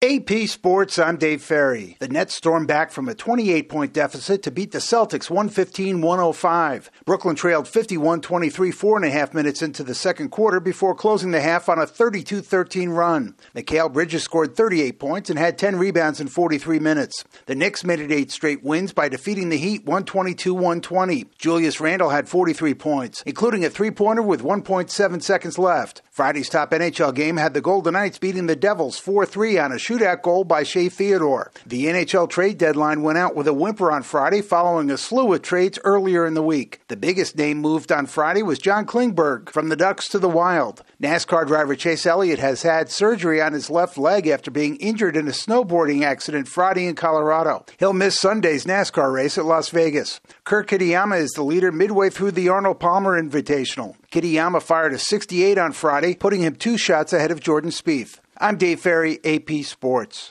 AP Sports, I'm Dave Ferry. The Nets stormed back from a 28-point deficit to beat the Celtics 115-105. Brooklyn trailed 51-23 4.5 minutes into the second quarter before closing the half on a 32-13 run. Mikal Bridges scored 38 points and had 10 rebounds in 43 minutes. The Knicks made it 8 straight wins by defeating the Heat 122-120. Julius Randle had 43 points, including a three-pointer with 1.7 seconds left. Friday's top NHL game had the Golden Knights beating the Devils 4-3 on a shootout goal by Shea Theodore. The NHL trade deadline went out with a whimper on Friday following a slew of trades earlier in the week. The biggest name moved on Friday was John Klingberg from the Ducks to the Wild. NASCAR driver Chase Elliott has had surgery on his left leg after being injured in a snowboarding accident Friday in Colorado. He'll miss Sunday's NASCAR race at Las Vegas. Kurt Kitayama is the leader midway through the Arnold Palmer Invitational. Kitayama fired a 68 on Friday, putting him 2 shots ahead of Jordan Spieth. I'm Dave Ferry, AP Sports.